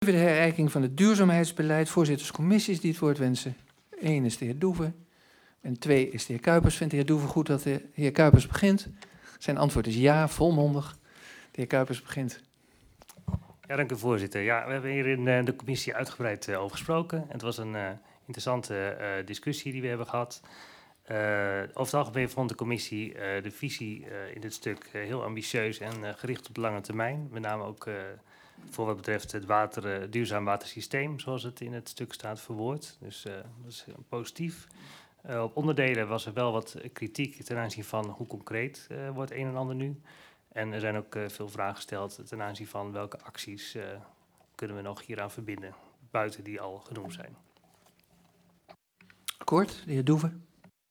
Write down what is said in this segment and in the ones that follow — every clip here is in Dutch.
De herijking van het duurzaamheidsbeleid. Voorzitterscommissies die het woord wensen. 1 is de heer Doeven. En 2 is de heer Kuipers. Vindt de heer Doeven goed dat de heer Kuipers begint? Zijn antwoord is ja, volmondig. De heer Kuipers begint. Ja, dank u voorzitter. Ja, we hebben hier in de commissie uitgebreid over gesproken. Het was een interessante discussie die we hebben gehad. Over het algemeen vond de commissie de visie in dit stuk heel ambitieus en gericht op de lange termijn. Met name ook voor wat betreft het duurzaam watersysteem, zoals het in het stuk staat verwoord. Dus dat is positief. Op onderdelen was er wel wat kritiek ten aanzien van hoe concreet wordt een en ander nu. En er zijn ook veel vragen gesteld ten aanzien van welke acties kunnen we nog hieraan verbinden, buiten die al genoemd zijn. Akkoord, de heer Doeven.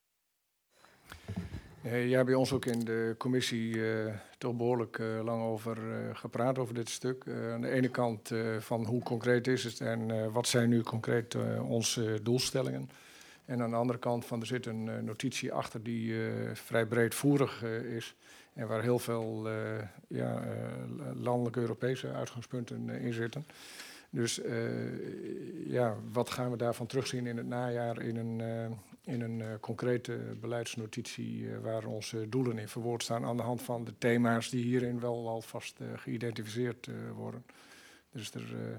Ja, bij ons ook in de commissie toch behoorlijk lang over gepraat over dit stuk. Aan de ene kant van hoe concreet is het en wat zijn nu concreet onze doelstellingen. En aan de andere kant van er zit een notitie achter die vrij breedvoerig is. En waar heel veel landelijke Europese uitgangspunten in zitten. Dus wat gaan we daarvan terugzien in het najaar in een concrete beleidsnotitie waar onze doelen in verwoord staan aan de hand van de thema's die hierin wel alvast geïdentificeerd worden. Dus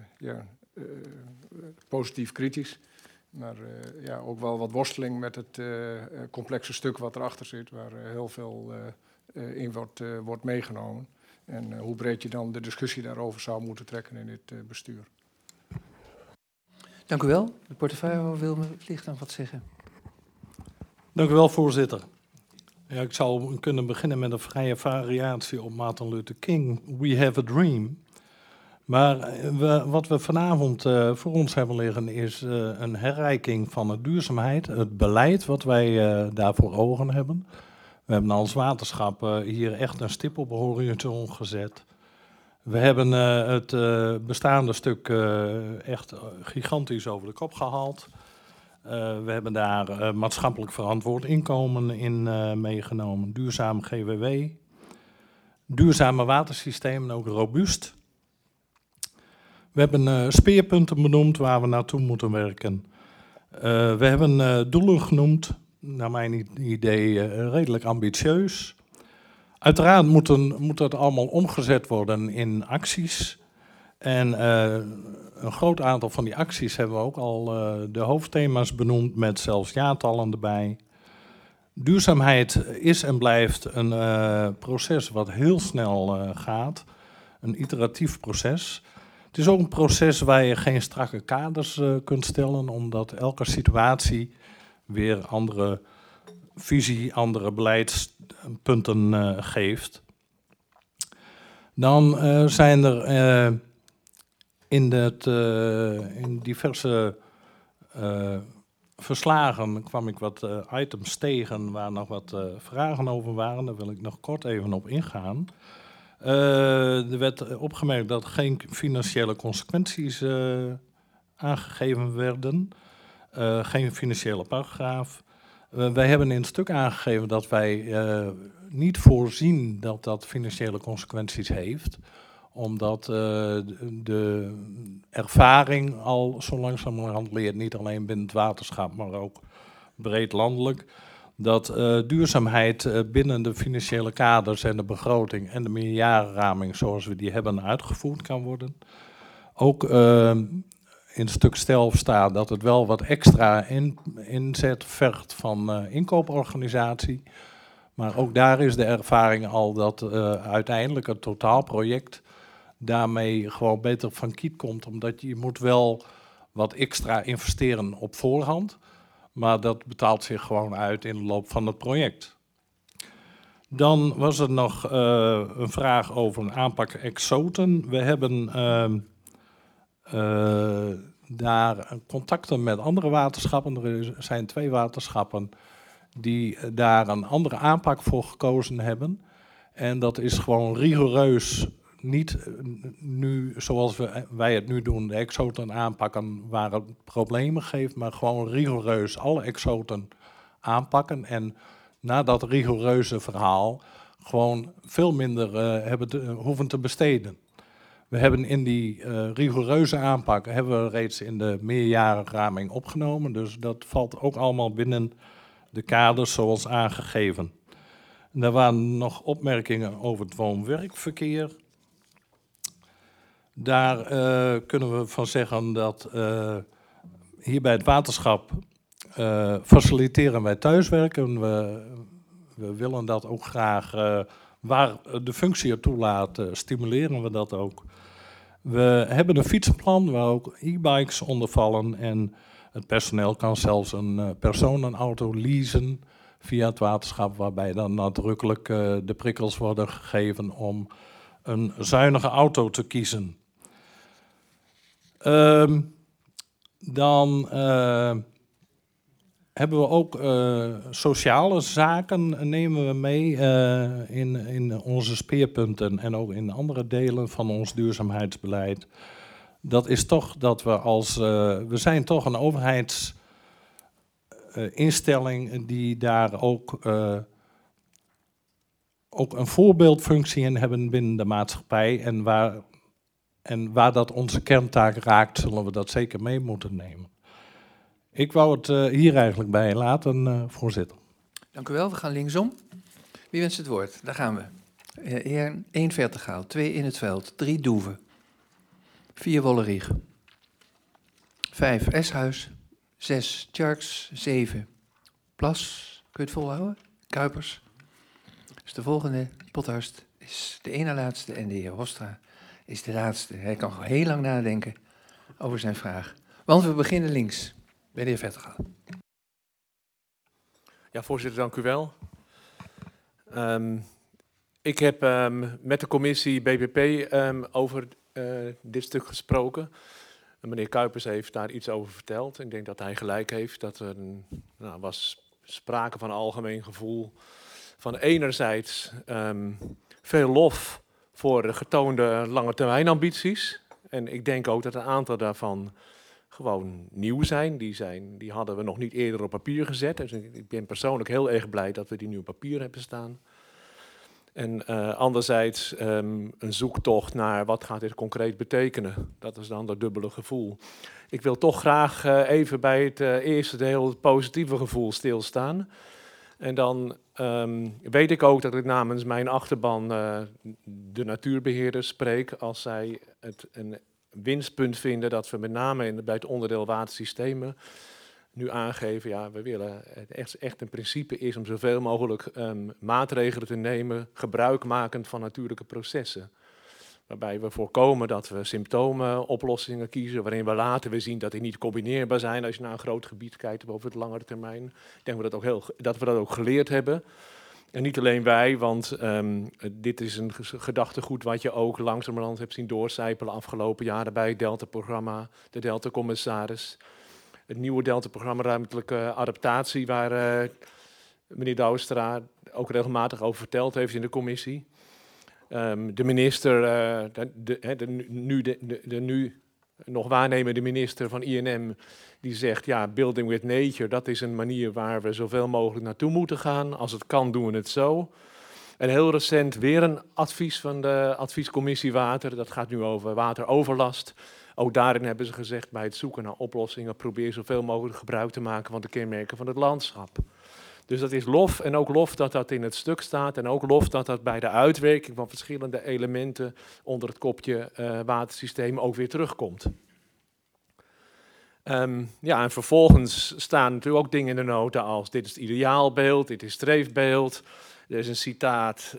positief kritisch, maar ook wel wat worsteling met het complexe stuk wat erachter zit, waar heel veel in wordt meegenomen. En hoe breed je dan de discussie daarover zou moeten trekken in dit bestuur. Dank u wel. De portefeuille wil me licht aan wat zeggen. Dank u wel, voorzitter. Ja, ik zou kunnen beginnen met een vrije variatie op Martin Luther King. We have a dream. Maar wat we vanavond voor ons hebben liggen is een herrijking van de duurzaamheid. Het beleid wat wij daar voor ogen hebben. We hebben als waterschap hier echt een stip op de horizon gezet. We hebben het bestaande stuk echt gigantisch over de kop gehaald. We hebben daar maatschappelijk verantwoord inkomen in meegenomen. Duurzaam GWW. Duurzame watersystemen, ook robuust. We hebben speerpunten benoemd waar we naartoe moeten werken. We hebben doelen genoemd, naar mijn idee redelijk ambitieus. Uiteraard moet het allemaal omgezet worden in acties. En een groot aantal van die acties hebben we ook al de hoofdthema's benoemd met zelfs jaartallen erbij. Duurzaamheid is en blijft een proces wat heel snel gaat. Een iteratief proces. Het is ook een proces waar je geen strakke kaders kunt stellen, omdat elke situatie weer andere visie, andere beleidspunten geeft. Dan zijn er in diverse verslagen kwam ik wat items tegen waar nog wat vragen over waren. Daar wil ik nog kort even op ingaan. Er werd opgemerkt dat geen financiële consequenties aangegeven werden. Geen financiële paragraaf. Wij hebben in het stuk aangegeven dat wij niet voorzien dat dat financiële consequenties heeft. Omdat de ervaring al zo langzamerhand leert, niet alleen binnen het waterschap, maar ook breed landelijk, dat duurzaamheid binnen de financiële kaders en de begroting en de meerjarenraming zoals we die hebben uitgevoerd kan worden. Ook in het stuk zelf staat dat het wel wat extra inzet vergt van inkooporganisatie. Maar ook daar is de ervaring al dat uiteindelijk het totaalproject daarmee gewoon beter van kiet komt. Omdat je moet wel wat extra investeren op voorhand. Maar dat betaalt zich gewoon uit in de loop van het project. Dan was er nog een vraag over een aanpak exoten. We hebben daar contacten met andere waterschappen. Er zijn 2 waterschappen die daar een andere aanpak voor gekozen hebben. En dat is gewoon rigoureus, niet nu zoals wij het nu doen, de exoten aanpakken waar het problemen geeft, maar gewoon rigoureus alle exoten aanpakken. En na dat rigoureuze verhaal gewoon veel minder hoeven te besteden. We hebben in die rigoureuze aanpak hebben we reeds in de meerjarenraming opgenomen. Dus dat valt ook allemaal binnen de kaders zoals aangegeven. En er waren nog opmerkingen over het woon-werkverkeer. Daar kunnen we van zeggen dat hier bij het waterschap faciliteren wij thuiswerken. We willen dat ook graag, waar de functie het toelaat, stimuleren we dat ook. We hebben een fietsenplan waar ook e-bikes onder vallen en het personeel kan zelfs een personenauto leasen via het waterschap, waarbij dan nadrukkelijk de prikkels worden gegeven om een zuinige auto te kiezen. Dan hebben we ook sociale zaken nemen we mee in onze speerpunten en ook in andere delen van ons duurzaamheidsbeleid. Dat is toch dat we zijn toch een overheidsinstelling die daar ook een voorbeeldfunctie in hebben binnen de maatschappij. En waar dat onze kerntaak raakt, zullen we dat zeker mee moeten nemen. Ik wou het hier eigenlijk bij laten, voorzitter. Dank u wel, we gaan linksom. Wie wenst het woord? Daar gaan we. Heer 1 Vertegaal, 2 In het Veld, 3 Doeven, 4 Wollerieg, 5 Eshuis, 6 Tjarks, 7 Plas, kun je het volhouden? Kuipers. Dus de volgende, Pothorst, is de ene laatste en de heer Hofstra is de laatste. Hij kan gewoon heel lang nadenken over zijn vraag. Want we beginnen links, bij de heer Vertegaal. Ja, voorzitter, dank u wel. Ik heb met de commissie BBP over dit stuk gesproken. Meneer Kuipers heeft daar iets over verteld. Ik denk dat hij gelijk heeft dat er was sprake van een algemeen gevoel van enerzijds veel lof voor de getoonde lange termijn ambities. En ik denk ook dat een aantal daarvan gewoon nieuw zijn. Die hadden we nog niet eerder op papier gezet. Dus ik ben persoonlijk heel erg blij dat we die nu op papier hebben staan. En anderzijds een zoektocht naar wat gaat dit concreet betekenen. Dat is dan dat dubbele gevoel. Ik wil toch graag even bij het eerste deel, het positieve gevoel, stilstaan. En dan weet ik ook dat ik namens mijn achterban de natuurbeheerders spreek als zij het een winstpunt vinden dat we met name bij het onderdeel watersystemen nu aangeven, ja, we willen echt een principe is om zoveel mogelijk maatregelen te nemen, gebruikmakend van natuurlijke processen. Waarbij we voorkomen dat we symptomenoplossingen kiezen, waarin we later zien dat die niet combineerbaar zijn als je naar een groot gebied kijkt over het langere termijn. Ik denk dat we dat ook geleerd hebben. En niet alleen wij, want dit is een gedachtegoed wat je ook langzamerhand hebt zien doorcijpelen afgelopen jaren bij het Delta-programma, de Delta-commissaris. Het nieuwe Delta-programma ruimtelijke adaptatie, waar meneer Douwstra ook regelmatig over verteld heeft in de commissie. De minister, de nu nog waarnemende minister van INM, die zegt, ja, building with nature, dat is een manier waar we zoveel mogelijk naartoe moeten gaan. Als het kan, doen we het zo. En heel recent weer een advies van de adviescommissie Water, dat gaat nu over wateroverlast. Ook daarin hebben ze gezegd, bij het zoeken naar oplossingen, probeer zoveel mogelijk gebruik te maken van de kenmerken van het landschap. Dus dat is lof, en ook lof dat dat in het stuk staat, en ook lof dat dat bij de uitwerking van verschillende elementen onder het kopje watersysteem ook weer terugkomt. Ja, en vervolgens staan natuurlijk ook dingen in de nota als dit is het ideaalbeeld, dit is het streefbeeld. Er is een citaat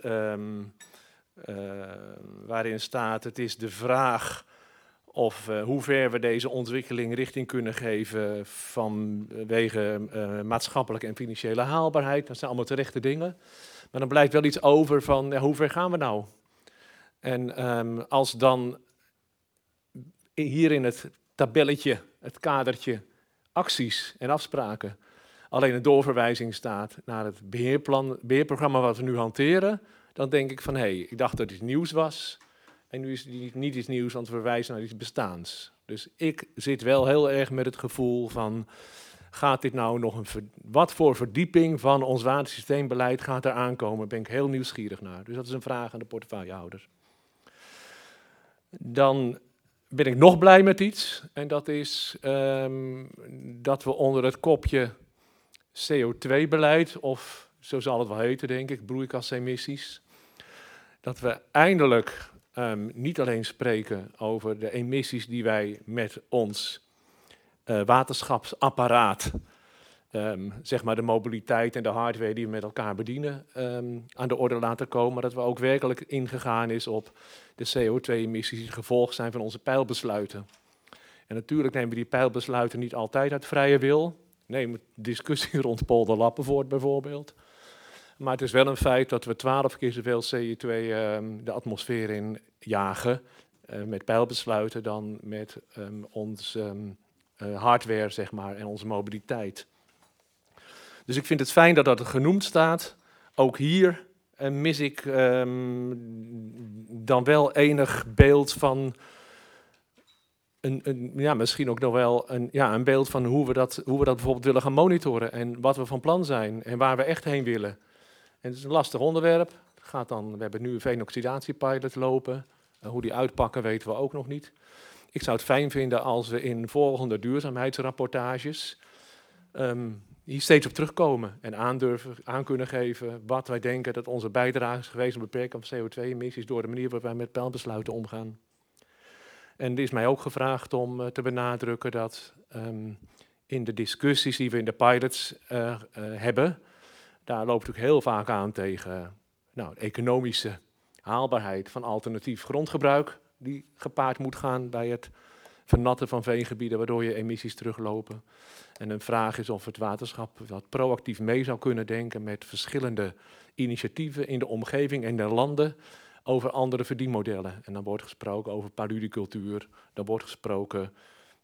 waarin staat, het is de vraag of hoe ver we deze ontwikkeling richting kunnen geven vanwege maatschappelijke en financiële haalbaarheid. Dat zijn allemaal terechte dingen. Maar dan blijft wel iets over van, ja, hoe ver gaan we nou? En als dan hier in het tabelletje, het kadertje, acties en afspraken, alleen een doorverwijzing staat naar het beheerprogramma wat we nu hanteren, dan denk ik van, hé, ik dacht dat het nieuws was. En nu is het niet iets nieuws, want we verwijzen naar iets bestaans. Dus ik zit wel heel erg met het gevoel van, gaat dit nou nog wat voor verdieping van ons watersysteembeleid gaat er aankomen? Daar ben ik heel nieuwsgierig naar. Dus dat is een vraag aan de portefeuillehouders. dan ben ik nog blij met iets. En dat is dat we onder het kopje CO2-beleid, of zo zal het wel heten, denk ik, broeikasemissies, dat we eindelijk niet alleen spreken over de emissies die wij met ons waterschapsapparaat, zeg maar de mobiliteit en de hardware die we met elkaar bedienen, aan de orde laten komen, maar dat we ook werkelijk ingegaan is op de CO2-emissies die het gevolg zijn van onze pijlbesluiten. En natuurlijk nemen we die pijlbesluiten niet altijd uit vrije wil. Neem de discussie rond Polder Lappenvoort bijvoorbeeld. Maar het is wel een feit dat we 12 keer zoveel CO2 de atmosfeer in jagen met pijlbesluiten dan met ons hardware, zeg maar, en onze mobiliteit. Dus ik vind het fijn dat dat genoemd staat. Ook hier mis ik dan wel enig beeld van misschien ook nog wel een beeld van hoe we dat bijvoorbeeld willen gaan monitoren en wat we van plan zijn en waar we echt heen willen. En het is een lastig onderwerp. We hebben nu een veenoxidatiepilot lopen. Hoe die uitpakken weten we ook nog niet. Ik zou het fijn vinden als we in volgende duurzaamheidsrapportages hier steeds op terugkomen en aan kunnen geven wat wij denken dat onze bijdrage is geweest om beperken van CO2-emissies door de manier waarop wij met pijlbesluiten omgaan. En er is mij ook gevraagd om te benadrukken dat in de discussies die we in de pilots hebben, daar loopt natuurlijk heel vaak aan tegen de economische haalbaarheid van alternatief grondgebruik die gepaard moet gaan bij het vernatten van veengebieden, waardoor je emissies teruglopen. En een vraag is of het waterschap wat proactief mee zou kunnen denken met verschillende initiatieven in de omgeving en de landen over andere verdienmodellen. En dan wordt gesproken over paludicultuur, dan wordt gesproken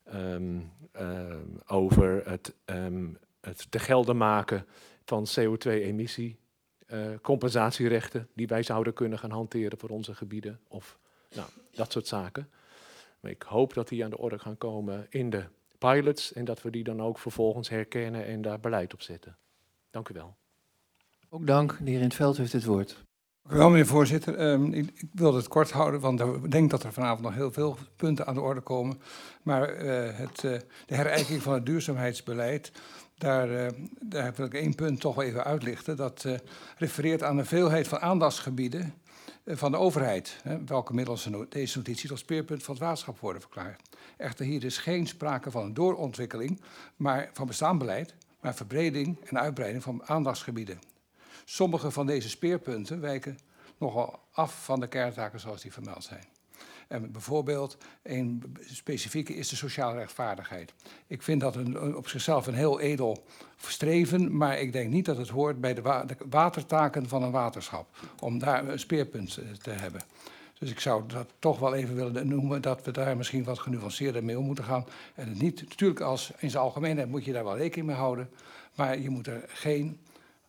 over het te gelden maken van CO2-emissie, compensatierechten die wij zouden kunnen gaan hanteren voor onze gebieden of dat soort zaken. Maar ik hoop dat die aan de orde gaan komen in de pilots en dat we die dan ook vervolgens herkennen en daar beleid op zetten. Dank u wel. Ook dank. De heer In 't Veld heeft het woord. Dank u wel, meneer voorzitter. Ik wil het kort houden, want ik denk dat er vanavond nog heel veel punten aan de orde komen. Maar de herijking van het duurzaamheidsbeleid, daar wil ik 1 punt toch wel even uitlichten. Dat refereert aan de veelheid van aandachtsgebieden van de overheid, welke middels deze notitie tot speerpunt van het waterschap worden verklaard. Echter, hier is geen sprake van een doorontwikkeling van bestaand beleid, maar verbreding en uitbreiding van aandachtsgebieden. Sommige van deze speerpunten wijken nogal af van de kerntaken zoals die vermeld zijn. En bijvoorbeeld, een specifieke is de sociale rechtvaardigheid. Ik vind dat op zichzelf een heel edel streven, maar ik denk niet dat het hoort bij de watertaken van een waterschap, om daar een speerpunt te hebben. Dus ik zou dat toch wel even willen noemen, dat we daar misschien wat genuanceerder mee om moeten gaan. En het niet, natuurlijk in zijn algemeenheid moet je daar wel rekening mee houden, maar je moet er geen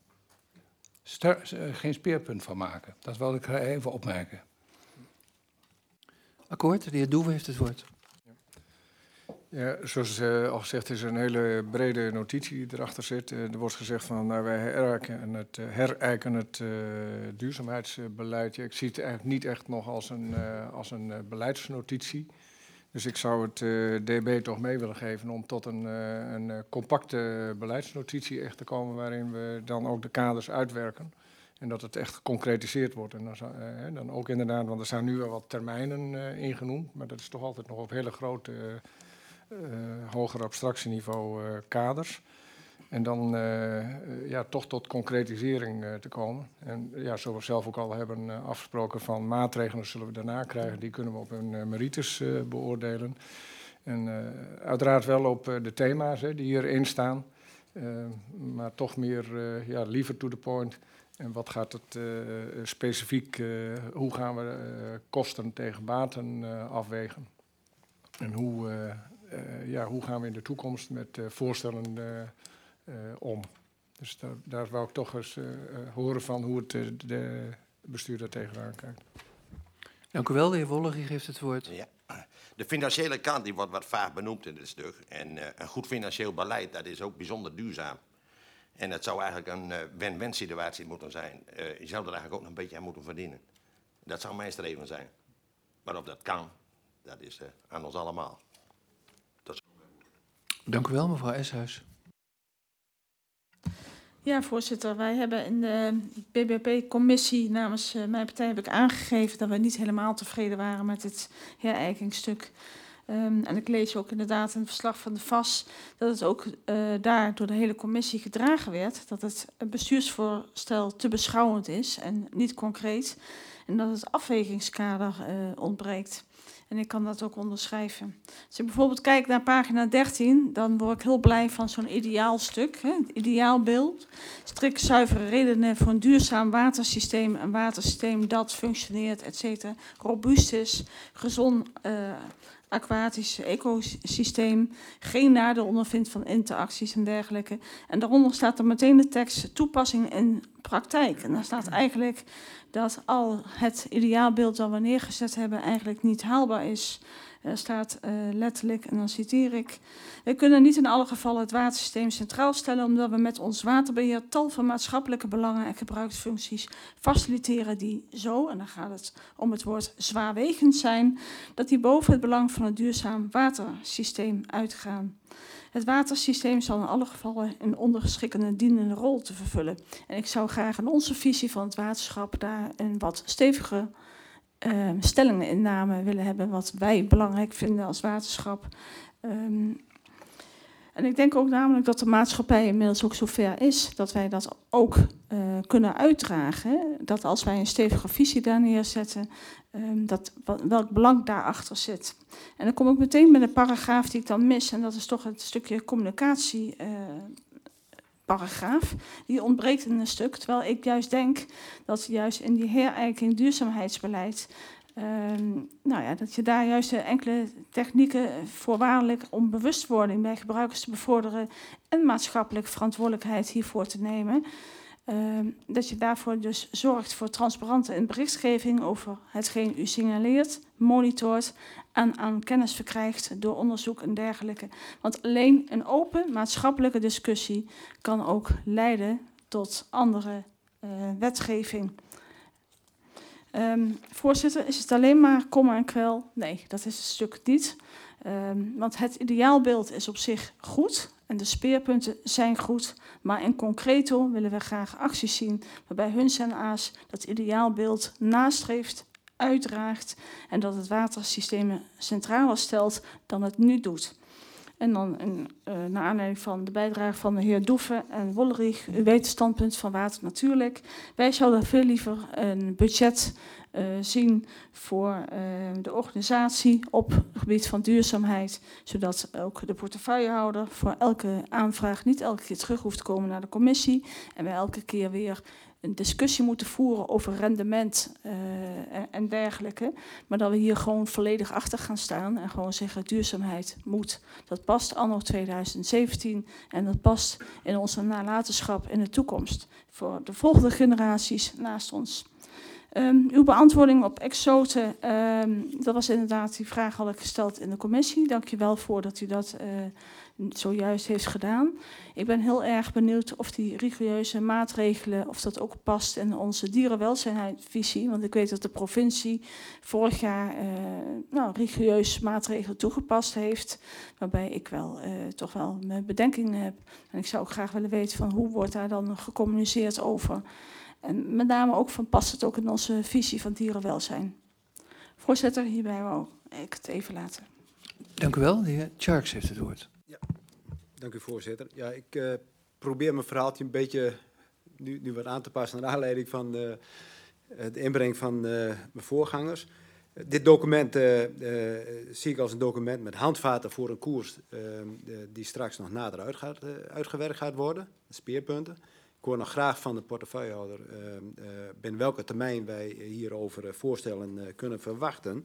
speerpunt van maken. Dat wil ik even opmerken. Akkoord, de heer Doeven heeft het woord. Ja, zoals al gezegd is er een hele brede notitie die erachter zit. Er wordt gezegd van wij herijken het duurzaamheidsbeleid. Ja, ik zie het eigenlijk niet echt nog als een beleidsnotitie. Dus ik zou het DB toch mee willen geven om tot een compacte beleidsnotitie echt te komen waarin we dan ook de kaders uitwerken. En dat het echt geconcretiseerd wordt. En dan ook inderdaad, want er zijn nu wel wat termijnen ingenoemd, maar dat is toch altijd nog op hele grote, hoger abstractieniveau kaders. En dan toch tot concretisering te komen. En zoals we zelf ook al hebben afgesproken van maatregelen zullen we daarna krijgen. Die kunnen we op hun merites beoordelen. En uiteraard wel op de thema's die hierin staan. Maar toch meer liever to the point. En wat gaat het specifiek, hoe gaan we kosten tegen baten afwegen? En hoe gaan we in de toekomst met voorstellen om? Dus daar wou ik toch eens horen van hoe het de bestuurder tegenaan kijkt. Dank u wel, de heer Wollegie heeft het woord. Ja. De financiële kant die wordt wat vaak benoemd in dit stuk. En een goed financieel beleid, dat is ook bijzonder duurzaam. En het zou eigenlijk een win-win situatie moeten zijn. Je zou er eigenlijk ook nog een beetje aan moeten verdienen. Dat zou mijn streven zijn. Maar of dat kan, Dat is aan ons allemaal. Dank u wel, mevrouw Eshuis. Ja, voorzitter. Wij hebben in de BBP-commissie namens mijn partij heb ik aangegeven dat we niet helemaal tevreden waren met het herijkingsstuk. En ik lees ook inderdaad in het verslag van de VAS dat het ook daar door de hele commissie gedragen werd. Dat het bestuursvoorstel te beschouwend is en niet concreet. En dat het afwegingskader ontbreekt. En ik kan dat ook onderschrijven. Als ik bijvoorbeeld kijk naar pagina 13, dan word ik heel blij van zo'n ideaalstuk. Het ideaalbeeld. Strikt zuivere redenen voor een duurzaam watersysteem. Een watersysteem dat functioneert, et cetera. Robuust is, gezond aquatisch ecosysteem. Geen nadeel ondervindt van interacties en dergelijke. En daaronder staat er meteen de tekst toepassing in praktijk. En daar staat eigenlijk dat al het ideaalbeeld dat we neergezet hebben eigenlijk niet haalbaar is. Er staat letterlijk, en dan citeer ik: we kunnen niet in alle gevallen het watersysteem centraal stellen, omdat we met ons waterbeheer tal van maatschappelijke belangen en gebruiksfuncties faciliteren die zo, en dan gaat het om het woord zwaarwegend zijn, dat die boven het belang van het duurzaam watersysteem uitgaan. Het watersysteem zal in alle gevallen een ondergeschikkende dienende rol te vervullen. En ik zou graag in onze visie van het waterschap daar een wat stevige stellingeninname willen hebben, wat wij belangrijk vinden als waterschap. En ik denk ook namelijk dat de maatschappij inmiddels ook zover is dat wij dat ook kunnen uitdragen. Dat als wij een stevige visie daar neerzetten, welk belang daarachter zit. En dan kom ik meteen met een paragraaf die ik dan mis. En dat is toch het stukje communicatie paragraaf. Die ontbreekt in een stuk. Terwijl ik juist denk dat juist in die herijking duurzaamheidsbeleid, dat je daar juist enkele technieken voorwaardelijk om bewustwording bij gebruikers te bevorderen en maatschappelijke verantwoordelijkheid hiervoor te nemen. Dat je daarvoor dus zorgt voor transparante berichtgeving over hetgeen u signaleert, monitort en aan kennis verkrijgt door onderzoek en dergelijke. Want alleen een open maatschappelijke discussie kan ook leiden tot andere wetgeving. Voorzitter, is het alleen maar kommer en kwel? Nee, dat is het stuk niet. Want het ideaalbeeld is op zich goed en de speerpunten zijn goed. Maar in concreto willen we graag acties zien waarbij Huns en Aas dat ideaalbeeld nastreeft, uitdraagt en dat het watersysteem centraler stelt dan het nu doet. En dan naar aanleiding van de bijdrage van de heer Doeven en Wollerich, u weet het standpunt van Water Natuurlijk. Wij zouden veel liever een budget zien voor de organisatie op het gebied van duurzaamheid, zodat ook de portefeuillehouder voor elke aanvraag niet elke keer terug hoeft te komen naar de commissie en wij elke keer weer een discussie moeten voeren over rendement en dergelijke. Maar dat we hier gewoon volledig achter gaan staan en gewoon zeggen duurzaamheid moet. Dat past anno 2017 en dat past in onze nalatenschap in de toekomst. Voor de volgende generaties naast ons. Uw beantwoording op Exoten, dat was inderdaad, die vraag had ik gesteld in de commissie. Dank u wel voor dat u dat zojuist heeft gedaan. Ik ben heel erg benieuwd of die rigoureuze maatregelen, of dat ook past in onze dierenwelzijnvisie. Want ik weet dat de provincie vorig jaar rigoureus maatregelen toegepast heeft. Waarbij ik wel toch wel mijn bedenkingen heb. En ik zou ook graag willen weten van hoe wordt daar dan gecommuniceerd over. En met name ook van past het ook in onze visie van dierenwelzijn. Voorzitter, hierbij wou ik het even laten. Dank u wel. De heer Tjarks heeft het woord. Ja, dank u voorzitter. Ja, ik probeer mijn verhaaltje een beetje nu wat aan te passen naar aanleiding van de inbreng van mijn voorgangers. Dit document zie ik als een document met handvaten voor een koers die straks nog nader uitgewerkt gaat worden, speerpunten. Ik hoor nog graag van de portefeuillehouder binnen welke termijn wij hierover voorstellen kunnen verwachten.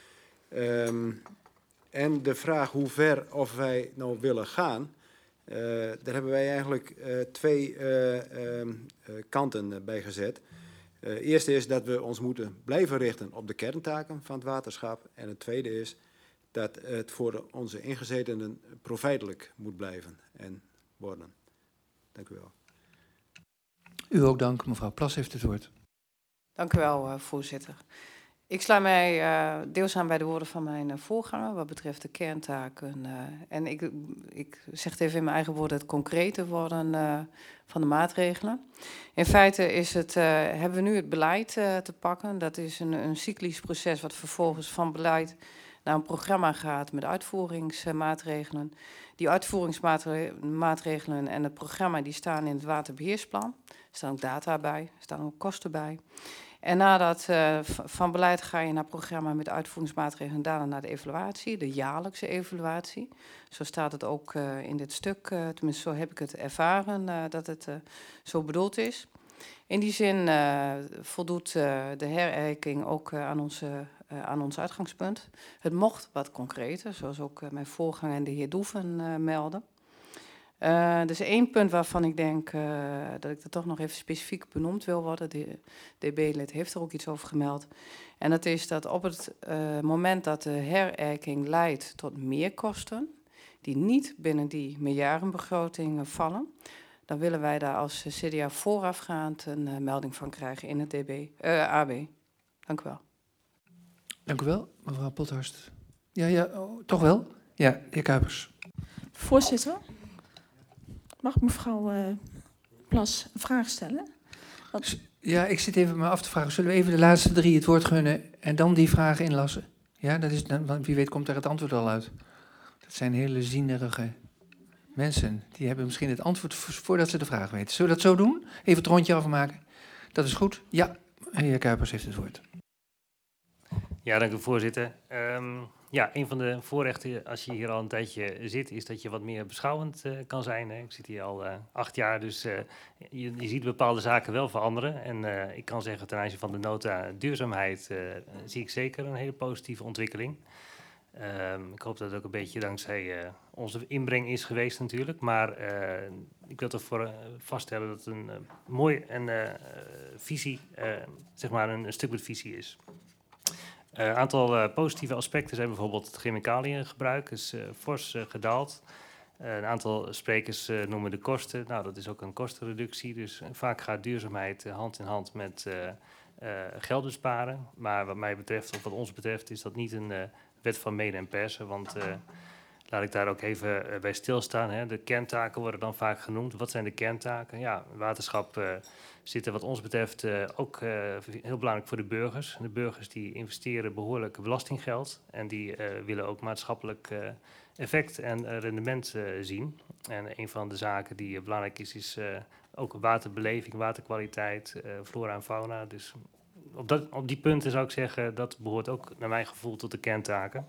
En de vraag hoe ver of wij nou willen gaan, daar hebben wij eigenlijk twee kanten bij gezet. Eerste is dat we ons moeten blijven richten op de kerntaken van het waterschap. En het tweede is dat het voor onze ingezetenen profijtelijk moet blijven en worden. Dank u wel. U ook dank. Mevrouw Plas heeft het woord. Dank u wel, voorzitter. Ik sluit mij deels aan bij de woorden van mijn voorganger wat betreft de kerntaken. En ik zeg het even in mijn eigen woorden, het concrete worden van de maatregelen. In feite is hebben we nu het beleid te pakken. Dat is een cyclisch proces wat vervolgens van beleid naar een programma gaat met uitvoeringsmaatregelen. Die uitvoeringsmaatregelen en het programma die staan in het waterbeheersplan. Er staan ook data bij, er staan ook kosten bij. En nadat van beleid ga je naar programma met uitvoeringsmaatregelen en daarna naar de evaluatie, de jaarlijkse evaluatie. Zo staat het ook in dit stuk, tenminste zo heb ik het ervaren dat het zo bedoeld is. In die zin voldoet de herijking ook aan ons uitgangspunt. Het mocht wat concreter, zoals ook mijn voorganger en de heer Doeven melden. Er is één punt waarvan ik denk dat ik er toch nog even specifiek benoemd wil worden. De DB-lid heeft er ook iets over gemeld. En dat is dat op het moment dat de herijking leidt tot meerkosten, die niet binnen die meerjarenbegroting vallen, dan willen wij daar als CDA voorafgaand een melding van krijgen in het AB. Dank u wel. Dank u wel, mevrouw Pothorst. Ja, toch wel? Ja, de heer Kuipers. Voorzitter, mag ik mevrouw Plas een vraag stellen? Ja, ik zit even me af te vragen. Zullen we even de laatste 3 het woord gunnen en dan die vragen inlassen? Ja, dat is dan, want wie weet komt daar het antwoord al uit. Dat zijn hele zienerige mensen. Die hebben misschien het antwoord voordat ze de vraag weten. Zullen we dat zo doen? Even het rondje afmaken. Dat is goed. Ja, de heer Kuipers heeft het woord. Ja, dank u voorzitter. Een van de voorrechten als je hier al een tijdje zit, is dat je wat meer beschouwend kan zijn. Hè. Ik zit hier al 8 jaar, dus je ziet bepaalde zaken wel veranderen. En ik kan zeggen, ten aanzien van de nota duurzaamheid zie ik zeker een hele positieve ontwikkeling. Ik hoop dat het ook een beetje dankzij onze inbreng is geweest natuurlijk. Maar ik wil toch vaststellen dat het een mooi visie, zeg maar een stuk met visie is. Een aantal positieve aspecten zijn bijvoorbeeld het chemicaliëngebruik is fors gedaald. Een aantal sprekers noemen de kosten. Nou, dat is ook een kostenreductie. Dus vaak gaat duurzaamheid hand in hand met geld besparen. Maar wat mij betreft, of wat ons betreft, is dat niet een wet van mede en persen. Want laat ik daar ook even bij stilstaan. Hè. De kerntaken worden dan vaak genoemd. Wat zijn de kerntaken? Ja, waterschap zitten wat ons betreft ook heel belangrijk voor de burgers. De burgers die investeren behoorlijk belastinggeld. En die willen ook maatschappelijk effect en rendement zien. En een van de zaken die belangrijk is ook waterbeleving, waterkwaliteit, flora en fauna. Dus op die punten zou ik zeggen, dat behoort ook naar mijn gevoel tot de kerntaken.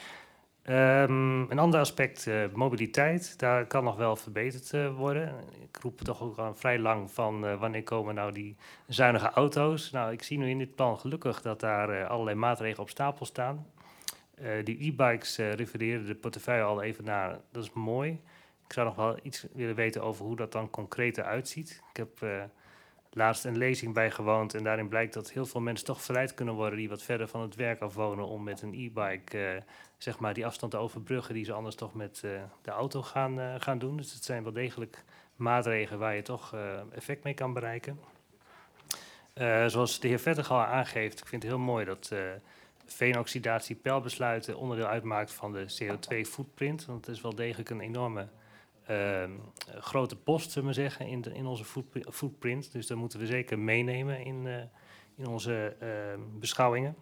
Een ander aspect, mobiliteit, daar kan nog wel verbeterd worden. Ik roep toch ook al vrij lang van wanneer komen nou die zuinige auto's. Nou, ik zie nu in dit plan gelukkig dat daar allerlei maatregelen op stapel staan. Die e-bikes refereren de portefeuille al even naar, dat is mooi. Ik zou nog wel iets willen weten over hoe dat dan concreet eruit ziet. Ik heb laatst een lezing bijgewoond en daarin blijkt dat heel veel mensen toch verleid kunnen worden die wat verder van het werk af wonen om met een e-bike zeg maar die afstand te overbruggen die ze anders toch met de auto gaan doen. Dus het zijn wel degelijk maatregelen waar je toch effect mee kan bereiken. Zoals de heer Vettig al aangeeft, ik vind het heel mooi dat veenoxidatie peilbesluiten onderdeel uitmaakt van de CO2-footprint. Want het is wel degelijk een enorme grote post, zullen we zeggen, in onze footprint. Dus dat moeten we zeker meenemen in onze beschouwingen.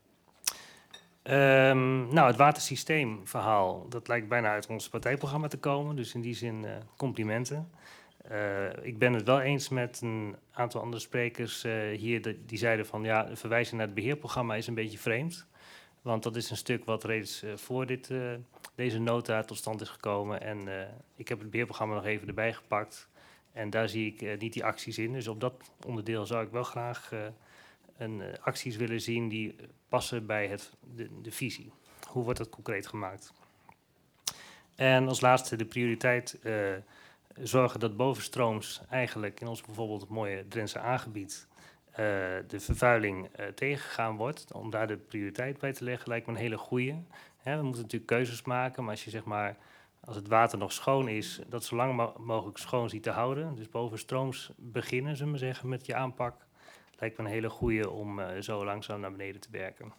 Het watersysteemverhaal, dat lijkt bijna uit ons partijprogramma te komen. Dus in die zin complimenten. Ik ben het wel eens met een aantal andere sprekers hier die zeiden van ja, de verwijzing naar het beheerprogramma is een beetje vreemd. Want dat is een stuk wat reeds voor deze nota tot stand is gekomen. En ik heb het beheerprogramma nog even erbij gepakt. En daar zie ik niet die acties in. Dus op dat onderdeel zou ik wel graag acties willen zien die passen bij de visie. Hoe wordt dat concreet gemaakt? En als laatste de prioriteit zorgen dat bovenstrooms eigenlijk in ons bijvoorbeeld het mooie Drentse aangebied de vervuiling tegengegaan wordt. Om daar de prioriteit bij te leggen lijkt me een hele goeie. We moeten natuurlijk keuzes maken, maar als je zeg maar, als het water nog schoon is, dat zo lang mogelijk schoon ziet te houden. Dus bovenstrooms beginnen, zullen we zeggen, met je aanpak. lijkt me een hele goeie om zo langzaam naar beneden te werken.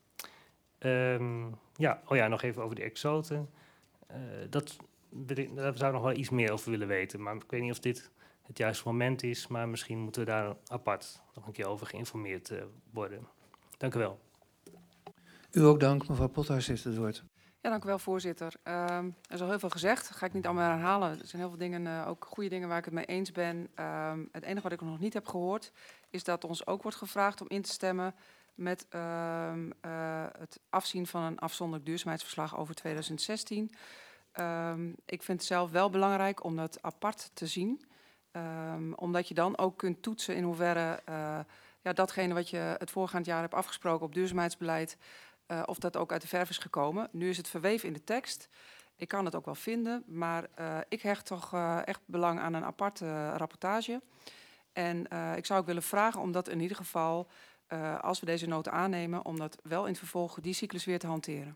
Nog even over die exoten. Daar zou ik nog wel iets meer over willen weten. Maar ik weet niet of dit het juiste moment is. Maar misschien moeten we daar apart nog een keer over geïnformeerd worden. Dank u wel. U ook dank. Mevrouw Pothuis heeft het woord. Ja, dank u wel, voorzitter. Er is al heel veel gezegd. Dat ga ik niet allemaal herhalen. Er zijn heel veel dingen, ook goede dingen waar ik het mee eens ben. Het enige wat ik nog niet heb gehoord, is dat ons ook wordt gevraagd om in te stemmen met het afzien van een afzonderlijk duurzaamheidsverslag over 2016. Ik vind het zelf wel belangrijk om dat apart te zien. Omdat je dan ook kunt toetsen in hoeverre datgene wat je het voorgaand jaar hebt afgesproken op duurzaamheidsbeleid, of dat ook uit de verf is gekomen. Nu is het verweven in de tekst. Ik kan het ook wel vinden, maar ik hecht toch echt belang aan een aparte rapportage. En ik zou ook willen vragen om dat in ieder geval, als we deze nota aannemen, om dat wel in het vervolg die cyclus weer te hanteren.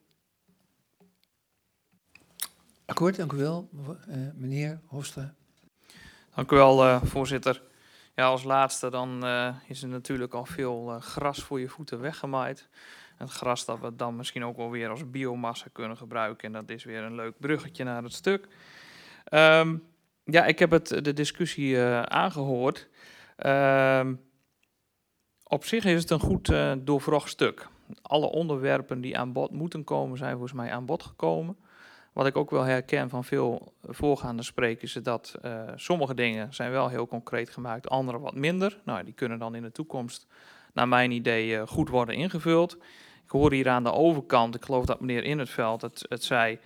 Akkoord, dank u wel. Meneer Hofstra. Dank u wel, voorzitter. Ja, als laatste dan is er natuurlijk al veel gras voor je voeten weggemaaid. Het gras dat we dan misschien ook wel weer als biomassa kunnen gebruiken. En dat is weer een leuk bruggetje naar het stuk. Ik heb de discussie aangehoord. Op zich is het een goed doorvrocht stuk. Alle onderwerpen die aan bod moeten komen, zijn volgens mij aan bod gekomen. Wat ik ook wel herken van veel voorgaande sprekers, is dat sommige dingen zijn wel heel concreet gemaakt, andere wat minder. Nou, die kunnen dan in de toekomst, naar mijn idee, goed worden ingevuld. Ik hoor hier aan de overkant, ik geloof dat meneer In het Veld het zei,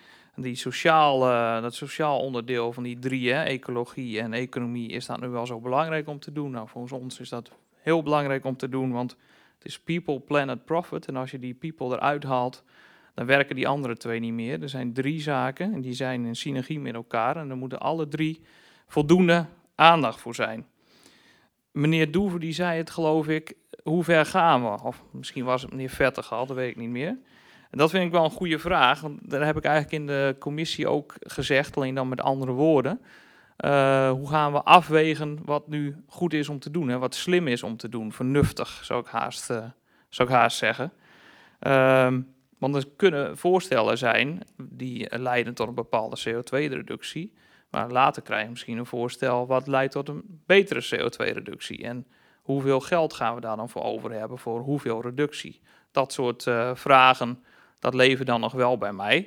dat sociaal onderdeel van die drie, ecologie en economie, is dat nu wel zo belangrijk om te doen? Nou, volgens ons is dat heel belangrijk om te doen, want het is people, planet, profit. En als je die people eruit haalt, dan werken die andere twee niet meer. Er zijn 3 zaken en die zijn in synergie met elkaar. En er moeten alle 3 voldoende aandacht voor zijn. Meneer Doeven die zei het, geloof ik, hoe ver gaan we? Of misschien was het meneer Vettergal, dat weet ik niet meer. En dat vind ik wel een goede vraag. Want daar heb ik eigenlijk in de commissie ook gezegd, alleen dan met andere woorden. Hoe gaan we afwegen wat nu goed is om te doen? Hè? Wat slim is om te doen, vernuftig, zou ik haast zeggen. Want er kunnen voorstellen zijn die leiden tot een bepaalde CO2-reductie. Maar later krijg je misschien een voorstel wat leidt tot een betere CO2-reductie. En hoeveel geld gaan we daar dan voor over hebben voor hoeveel reductie? Dat soort vragen, dat leven dan nog wel bij mij.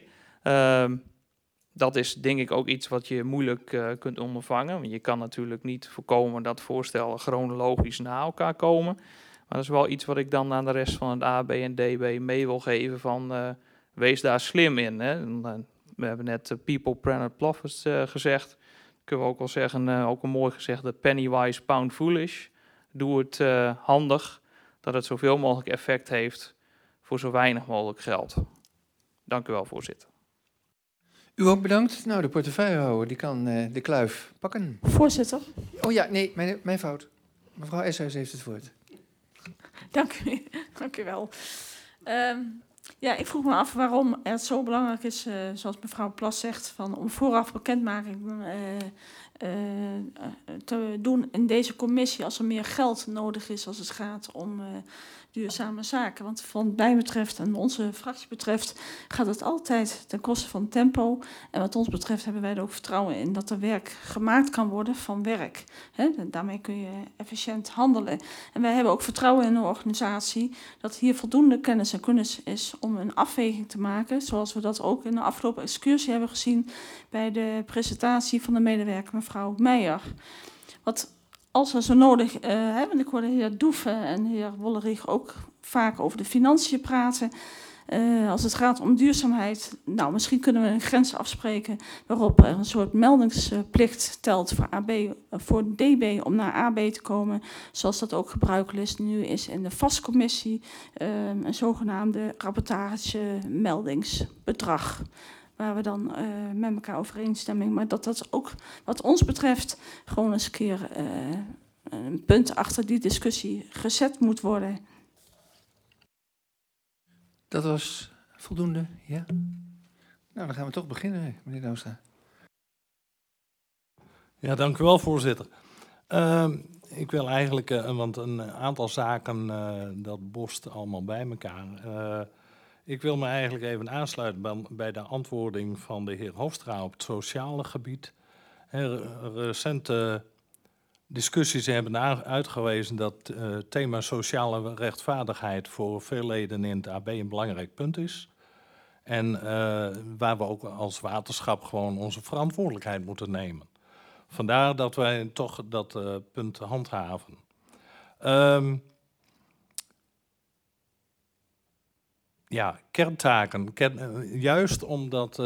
Dat is denk ik ook iets wat je moeilijk kunt ondervangen. Want je kan natuurlijk niet voorkomen dat voorstellen chronologisch na elkaar komen. Maar dat is wel iets wat ik dan aan de rest van het AB en DB mee wil geven van wees daar slim in. Hè? We hebben net people, planet, profit gezegd. Kunnen we ook wel zeggen, ook een mooi gezegde, penny wise, pound foolish. Doe het handig, dat het zoveel mogelijk effect heeft voor zo weinig mogelijk geld. Dank u wel, voorzitter. U ook bedankt. Nou, de portefeuillehouder die kan de kluif pakken. Voorzitter. Oh ja, nee, mijn fout. Mevrouw Eshuis heeft het woord. Dank u wel. Ik vroeg me af waarom het zo belangrijk is, zoals mevrouw Plas zegt, om vooraf bekendmaking te doen in deze commissie als er meer geld nodig is als het gaat om duurzame zaken. Want wat mij betreft en onze fractie betreft gaat het altijd ten koste van tempo. En wat ons betreft hebben wij er ook vertrouwen in dat er werk gemaakt kan worden van werk. Daarmee kun je efficiënt handelen. En wij hebben ook vertrouwen in de organisatie dat hier voldoende kennis en kunnis is om een afweging te maken. Zoals we dat ook in de afgelopen excursie hebben gezien bij de presentatie van de medewerker mevrouw Meijer. Als er zo nodig, want ik hoorde de heer Doeven en de heer Wollerich ook vaak over de financiën praten. Als het gaat om duurzaamheid, nou misschien kunnen we een grens afspreken waarop er een soort meldingsplicht telt voor DB om naar AB te komen. Zoals dat ook gebruikelijk nu is in de vastcommissie, een zogenaamde rapportage-meldingsbedrag. Waar we dan met elkaar overeenstemming. Maar dat ook wat ons betreft gewoon eens een keer een punt achter die discussie gezet moet worden. Dat was voldoende, ja? Nou, dan gaan we toch beginnen, meneer Douwstra. Ja, dank u wel, voorzitter. Ik wil eigenlijk, want een aantal zaken, dat bost allemaal bij elkaar. Ik wil me eigenlijk even aansluiten bij de antwoording van de heer Hofstra op het sociale gebied. Recente discussies hebben uitgewezen dat het thema sociale rechtvaardigheid voor veel leden in het AB een belangrijk punt is. En waar we ook als waterschap gewoon onze verantwoordelijkheid moeten nemen. Vandaar dat wij toch dat punt handhaven. Ja, kerntaken. Juist omdat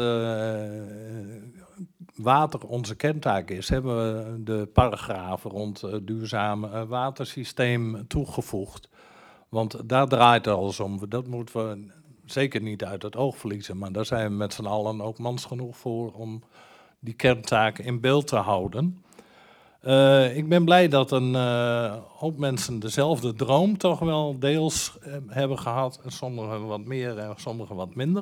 water onze kerntaak is, hebben we de paragrafen rond het duurzame watersysteem toegevoegd. Want daar draait het alles om. Dat moeten we zeker niet uit het oog verliezen. Maar daar zijn we met z'n allen ook mans genoeg voor om die kerntaken in beeld te houden. Ik ben blij dat een hoop mensen dezelfde droom toch wel deels hebben gehad. En sommigen wat meer en sommigen wat minder.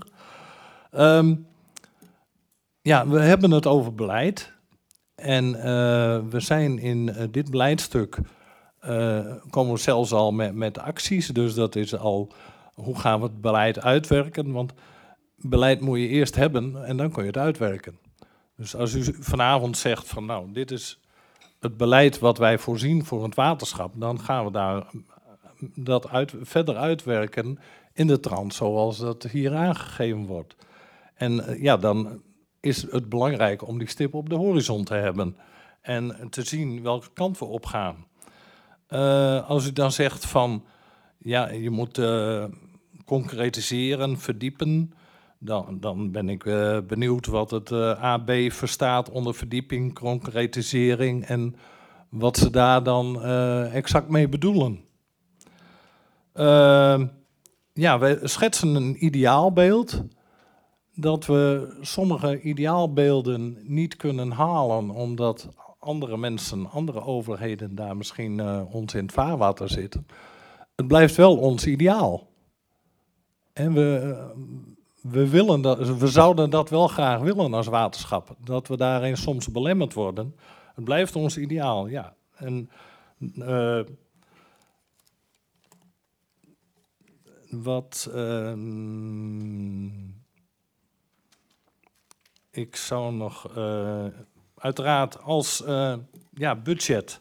Ja, we hebben het over beleid. En we zijn in dit beleidstuk, komen we zelfs al met acties. Dus dat is al, hoe gaan we het beleid uitwerken? Want beleid moet je eerst hebben en dan kun je het uitwerken. Dus als u vanavond zegt van nou, dit is het beleid wat wij voorzien voor het waterschap, dan gaan we daar dat verder uitwerken in de trant zoals dat hier aangegeven wordt. En ja, dan is het belangrijk om die stip op de horizon te hebben en te zien welke kant we op gaan. Als u dan zegt van ja, je moet concretiseren, verdiepen, dan ben ik benieuwd wat het AB verstaat onder verdieping, concretisering en wat ze daar dan exact mee bedoelen. Ja, wij schetsen een ideaalbeeld. Dat we sommige ideaalbeelden niet kunnen halen omdat andere mensen, andere overheden daar misschien ons in het vaarwater zitten. Het blijft wel ons ideaal. En we zouden dat wel graag willen als waterschap. Dat we daarin soms belemmerd worden. Het blijft ons ideaal, ja. En ik zou nog uiteraard als budget.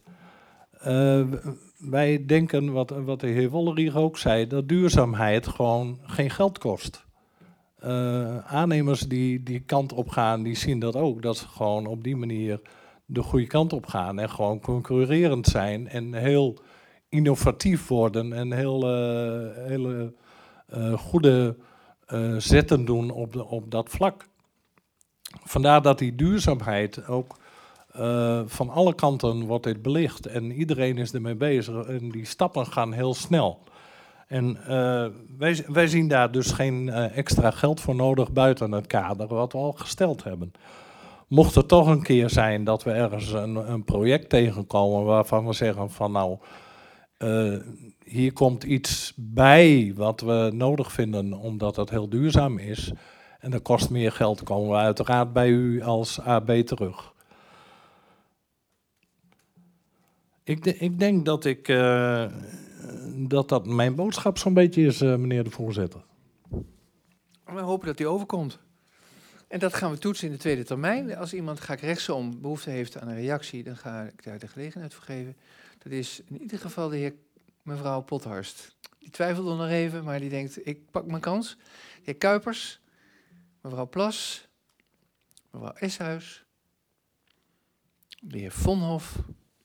Wij denken, wat de heer Wollerich ook zei, dat duurzaamheid gewoon geen geld kost. Aannemers die kant op gaan, die zien dat ook. Dat ze gewoon op die manier de goede kant op gaan en gewoon concurrerend zijn en heel innovatief worden en hele goede zetten doen op dat vlak. Vandaar dat die duurzaamheid ook van alle kanten wordt dit belicht en iedereen is ermee bezig en die stappen gaan heel snel. En wij zien daar dus geen extra geld voor nodig buiten het kader wat we al gesteld hebben. Mocht het toch een keer zijn dat we ergens een project tegenkomen waarvan we zeggen van nou, hier komt iets bij wat we nodig vinden omdat het heel duurzaam is en dat kost meer geld, komen we uiteraard bij u als AB terug. Ik denk dat mijn boodschap zo'n beetje is, meneer de voorzitter. We hopen dat die overkomt. En dat gaan we toetsen in de tweede termijn. Als iemand, ga ik rechtsom, behoefte heeft aan een reactie, dan ga ik daar de gelegenheid voor geven. Dat is in ieder geval mevrouw Pothorst. Die twijfelde nog even, maar die denkt, ik pak mijn kans. De heer Kuipers, mevrouw Plas, mevrouw Eshuis, de heer Vonhof,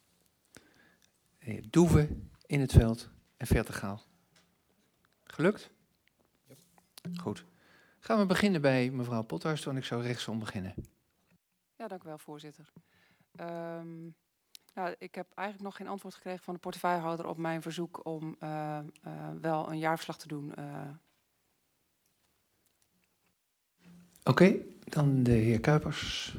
de heer Doeve in het veld en Vertegaal. Gelukt? Ja. Goed. Gaan we beginnen bij mevrouw Pothorst, want ik zou rechtsom beginnen. Ja, dank u wel, voorzitter. Nou, ik heb eigenlijk nog geen antwoord gekregen van de portefeuillehouder op mijn verzoek om wel een jaarverslag te doen. Oké, dan de heer Kuipers.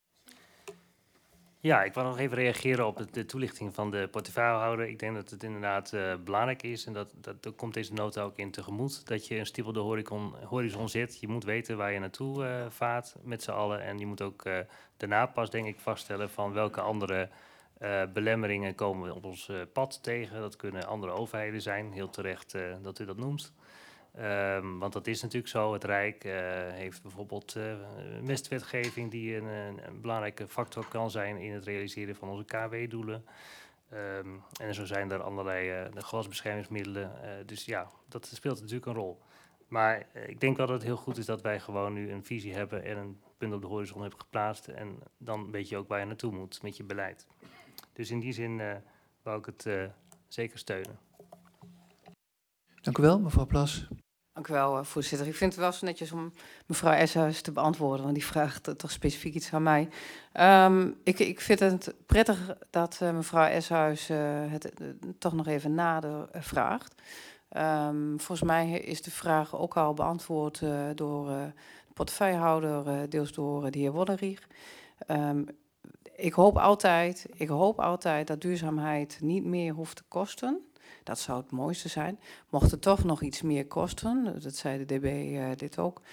Ja, ik wil nog even reageren op de toelichting van de portefeuillehouder. Ik denk dat het inderdaad belangrijk is en dat komt deze nota ook in tegemoet. Dat je een stip op de horizon zet. Je moet weten waar je naartoe vaart met z'n allen. En je moet ook daarna pas denk ik vaststellen van welke andere Belemmeringen komen we op ons pad tegen. Dat kunnen andere overheden zijn. Heel terecht dat u dat noemt. Want dat is natuurlijk zo. Het Rijk heeft bijvoorbeeld mestwetgeving die een belangrijke factor kan zijn in het realiseren van onze KW-doelen. En zo zijn er allerlei gewasbeschermingsmiddelen. Dus ja, dat speelt natuurlijk een rol. Maar ik denk wel dat het heel goed is dat wij gewoon nu een visie hebben en een punt op de horizon hebben geplaatst. En dan weet je ook waar je naartoe moet met je beleid. Dus in die zin wou ik het zeker steunen. Dank u wel, mevrouw Plas. Dank u wel, voorzitter. Ik vind het wel zo netjes om mevrouw Eshuis te beantwoorden, want die vraagt toch specifiek iets aan mij. Ik vind het prettig dat mevrouw Eshuis het toch nog even nader vraagt. Volgens mij is de vraag ook al beantwoord door de portefeuillehouder, deels door de heer Wodderich. Ik hoop altijd dat duurzaamheid niet meer hoeft te kosten. Dat zou het mooiste zijn. Mocht het toch nog iets meer kosten, dat zei de DB dit ook,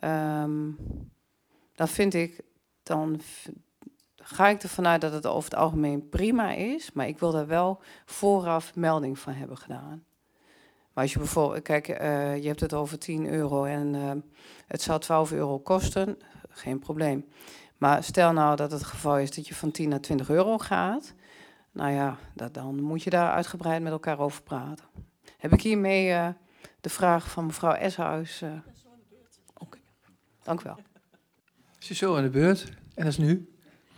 dan ga ik ervan uit dat het over het algemeen prima is, maar ik wil daar wel vooraf melding van hebben gedaan. Maar als je bijvoorbeeld, kijk, je hebt het over 10 euro en het zou 12 euro kosten, geen probleem. Maar stel nou dat het geval is dat je van 10 naar 20 euro gaat, nou ja, dan moet je daar uitgebreid met elkaar over praten. Heb ik hiermee de vraag van mevrouw Eshuis? Oké, dank u wel. Ze is zo aan de beurt. En dat is nu.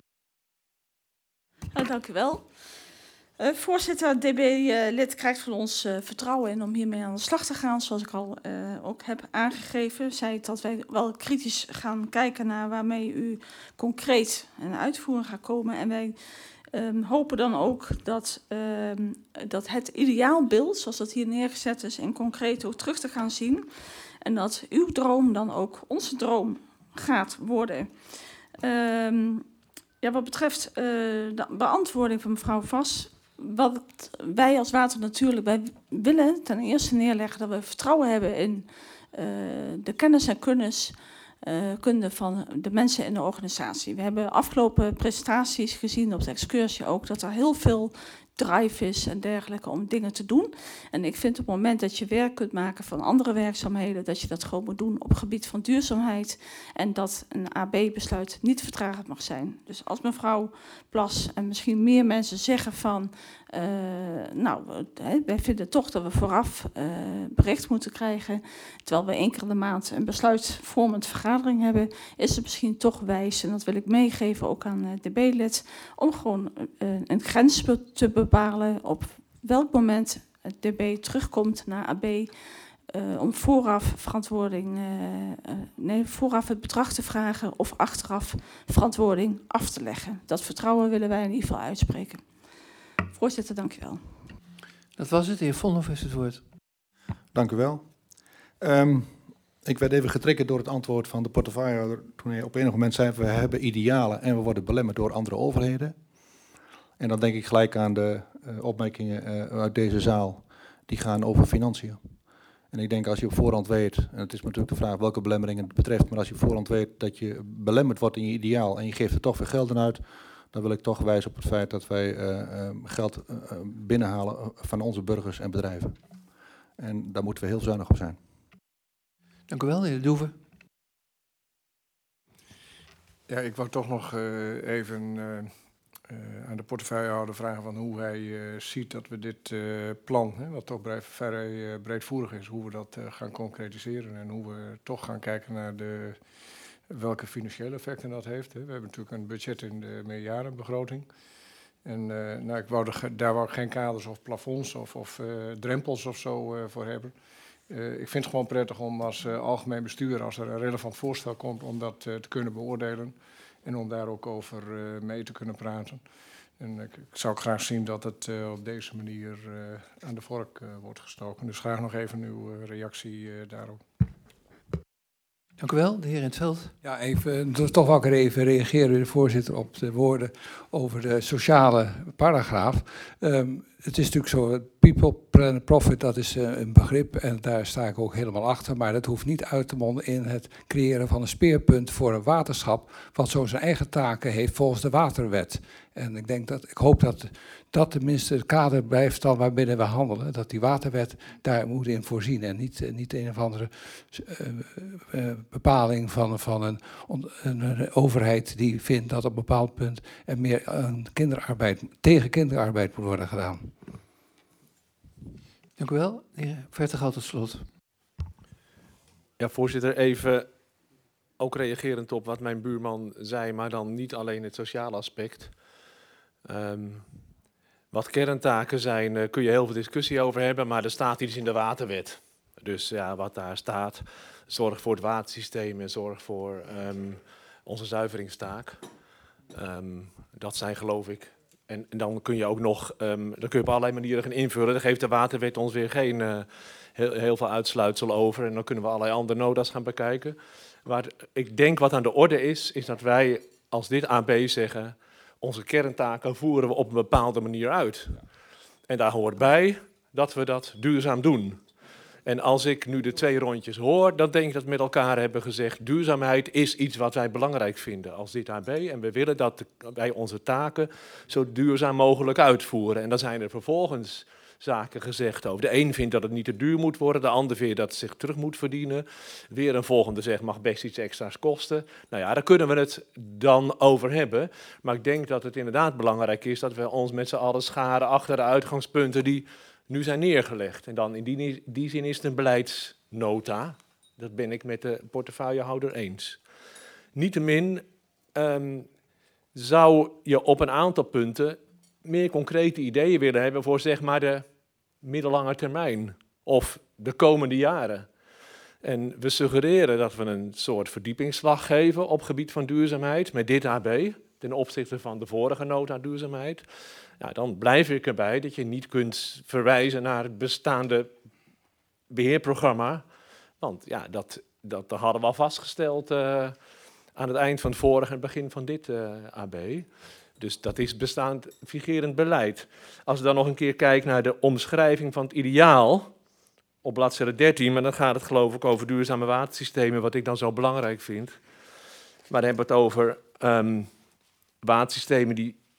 Dank u wel. Voorzitter, DB-lid krijgt van ons vertrouwen in om hiermee aan de slag te gaan. Zoals ik al ook heb aangegeven, zei ik dat wij wel kritisch gaan kijken naar waarmee u concreet in uitvoering gaat komen. En wij hopen dan ook dat het ideaalbeeld, zoals dat hier neergezet is, in concreet ook terug te gaan zien. En dat uw droom dan ook onze droom gaat worden. Wat betreft de beantwoording van mevrouw Vos, wat wij als Water Natuurlijk, wij willen ten eerste neerleggen dat we vertrouwen hebben in de kennis en kunde van de mensen in de organisatie. We hebben afgelopen presentaties gezien op de excursie ook dat er heel veel drive is en dergelijke om dingen te doen. En ik vind op het moment dat je werk kunt maken van andere werkzaamheden, dat je dat gewoon moet doen op het gebied van duurzaamheid en dat een AB-besluit niet vertragend mag zijn. Dus als mevrouw Plas en misschien meer mensen zeggen van, wij vinden toch dat we vooraf bericht moeten krijgen, terwijl we 1 keer in de maand een besluitvormend vergadering hebben, is het misschien toch wijs, en dat wil ik meegeven ook aan de DB-lid, om gewoon een grens te bepalen op welk moment het DB terugkomt naar AB, om vooraf vooraf het bedrag te vragen of achteraf verantwoording af te leggen. Dat vertrouwen willen wij in ieder geval uitspreken. Voorzitter, dank u wel. Dat was het. De heer Vonhoff heeft het woord. Dank u wel. Ik werd even getriggerd door het antwoord van de portefeuillehouder toen hij op enig moment zei, we hebben idealen en we worden belemmerd door andere overheden. En dan denk ik gelijk aan de opmerkingen uit deze zaal, die gaan over financiën. En ik denk als je op voorhand weet, en het is natuurlijk de vraag welke belemmeringen het betreft, maar als je op voorhand weet dat je belemmerd wordt in je ideaal en je geeft er toch weer geld aan uit, dan wil ik toch wijzen op het feit dat wij geld binnenhalen van onze burgers en bedrijven. En daar moeten we heel zuinig op zijn. Dank u wel, de heer De Doeven. Ja, ik wou toch nog even aan de portefeuillehouder vragen van hoe hij ziet dat we dit plan, wat toch vrij breedvoerig is, hoe we dat gaan concretiseren en hoe we toch gaan kijken naar welke financiële effecten dat heeft. We hebben natuurlijk een budget in de meerjarenbegroting. En daar wou ik geen kaders of plafonds of drempels of zo voor hebben. Ik vind het gewoon prettig om als algemeen bestuur, als er een relevant voorstel komt, om dat te kunnen beoordelen. En om daar ook over mee te kunnen praten. En ik zou ook graag zien dat het op deze manier aan de vork wordt gestoken. Dus graag nog even uw reactie daarop. Dank u wel, de heer In 't Veld. Ja, toch wou ik even reageren, de voorzitter, op de woorden over de sociale paragraaf. het is natuurlijk zo, people, planet, profit, dat is een begrip en daar sta ik ook helemaal achter. Maar dat hoeft niet uit te monden in het creëren van een speerpunt voor een waterschap, wat zo zijn eigen taken heeft volgens de waterwet. En ik hoop dat dat tenminste het kader blijft dan waarbinnen we handelen. Dat die waterwet daar moet in voorzien en niet een of andere bepaling van een overheid die vindt dat op een bepaald punt er meer tegen kinderarbeid moet worden gedaan. Dank u wel. De heer Vertegaal tot slot. Ja, voorzitter, even ook reagerend op wat mijn buurman zei, maar dan niet alleen het sociale aspect. Wat kerntaken zijn, kun je heel veel discussie over hebben, maar er staat iets in de waterwet. Dus ja, wat daar staat, zorg voor het watersysteem en zorg voor onze zuiveringstaak. Dat zijn, geloof ik. En dan kun je ook nog, dan kun je op allerlei manieren gaan invullen. Dan geeft de waterwet ons weer geen heel veel uitsluitsel over. En dan kunnen we allerlei andere noda's gaan bekijken. Maar ik denk wat aan de orde is dat wij als dit AB zeggen, onze kerntaken voeren we op een bepaalde manier uit. En daar hoort bij dat we dat duurzaam doen. En als ik nu de 2 rondjes hoor, dan denk ik dat we met elkaar hebben gezegd, duurzaamheid is iets wat wij belangrijk vinden als dit AB. En we willen dat wij onze taken zo duurzaam mogelijk uitvoeren. En dan zijn er vervolgens zaken gezegd over. De een vindt dat het niet te duur moet worden, de ander vindt dat het zich terug moet verdienen. Weer een volgende zegt, mag best iets extra's kosten. Nou ja, daar kunnen we het dan over hebben. Maar ik denk dat het inderdaad belangrijk is dat we ons met z'n allen scharen achter de uitgangspunten die nu zijn neergelegd. En dan in die zin is het een beleidsnota. Dat ben ik met de portefeuillehouder eens. Niettemin zou je op een aantal punten meer concrete ideeën willen hebben voor zeg maar de middellange termijn of de komende jaren. En we suggereren dat we een soort verdiepingsslag geven op gebied van duurzaamheid met dit AB ten opzichte van de vorige nota duurzaamheid. Ja, dan blijf ik erbij dat je niet kunt verwijzen naar het bestaande beheerprogramma. Want ja, dat hadden we al vastgesteld aan het eind van het vorige en begin van dit AB. Dus dat is bestaand vigerend beleid. Als we dan nog een keer kijken naar de omschrijving van het ideaal op bladzijde 13, maar dan gaat het geloof ik over duurzame watersystemen, wat ik dan zo belangrijk vind. Maar dan hebben we het over watersystemen